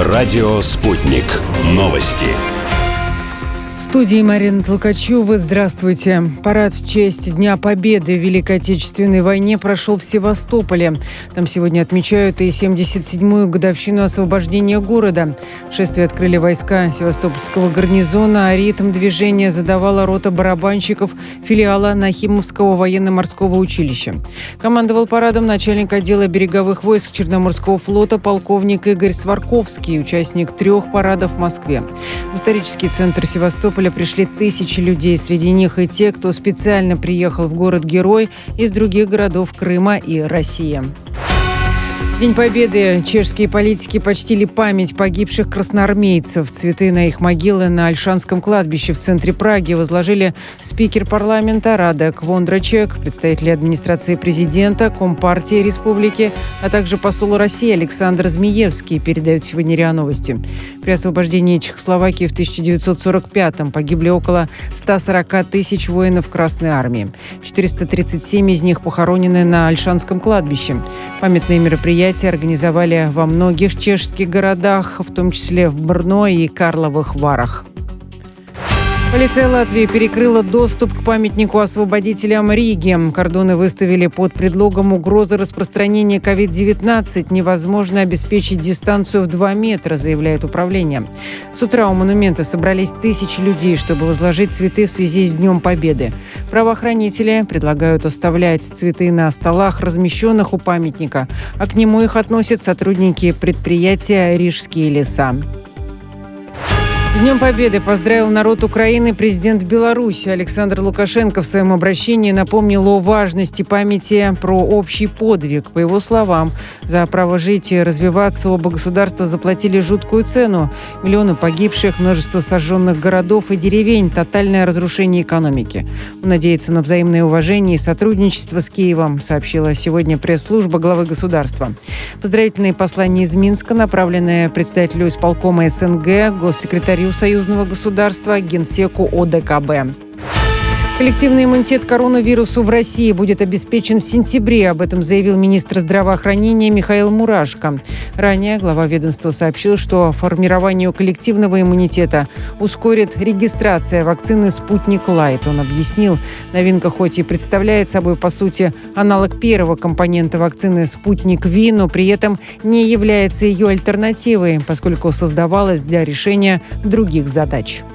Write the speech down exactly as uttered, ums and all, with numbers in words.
Радио «Спутник». Новости. В студии Марина Толкачева. Здравствуйте. Парад в честь Дня Победы в Великой Отечественной войне прошел в Севастополе. Там сегодня отмечают и семьдесят седьмую годовщину освобождения города. Шествие открыли войска Севастопольского гарнизона, а ритм движения задавала рота барабанщиков филиала Нахимовского военно-морского училища. Командовал парадом начальник отдела береговых войск Черноморского флота полковник Игорь Сварковский, участник трех парадов в Москве. В исторический центр Севастополя пришли тысячи людей. Среди них и те, кто специально приехал в город-герой из других городов Крыма и России. День Победы чешские политики почтили память погибших красноармейцев. Цветы на их могилы на Ольшанском кладбище в центре Праги возложили спикер парламента Радек Вондрачек, представители администрации президента, Компартии республики, а также посол России Александр Змеевский, передают сегодня РИА Новости. При освобождении Чехословакии в тысяча девятьсот сорок пятом погибли около ста сорока тысяч воинов Красной Армии. четыреста тридцать семь из них похоронены на Ольшанском кладбище. Памятные мероприятия организовали во многих чешских городах, в том числе в Брно и Карловых Варах. Полиция Латвии перекрыла доступ к памятнику освободителям Риги. Кордоны выставили под предлогом угрозы распространения ковид девятнадцать. Невозможно обеспечить дистанцию в два метра, заявляет управление. С утра у монумента собрались тысячи людей, чтобы возложить цветы в связи с Днем Победы. Правоохранители предлагают оставлять цветы на столах, размещенных у памятника, а к нему их относят сотрудники предприятия «Рижские леса». С Днем Победы поздравил народ Украины президент Беларуси Александр Лукашенко. В своем обращении напомнил о важности памяти про общий подвиг. По его словам, за право жить и развиваться оба государства заплатили жуткую цену. Миллионы погибших, множество сожженных городов и деревень, тотальное разрушение экономики. Он надеется на взаимное уважение и сотрудничество с Киевом, сообщила сегодня пресс-служба главы государства. Поздравительные послания из Минска, направленные председателю исполкома СНГ, госсекретарю союзного государства, генсеку ОДКБ. Коллективный иммунитет к коронавирусу в России будет обеспечен в сентябре. Об этом заявил министр здравоохранения Михаил Мурашко. Ранее глава ведомства сообщил, что формированию коллективного иммунитета ускорит регистрация вакцины «Спутник Лайт». Он объяснил, новинка хоть и представляет собой, по сути, аналог первого компонента вакцины «Спутник Ви», но при этом не является ее альтернативой, поскольку создавалась для решения других задач.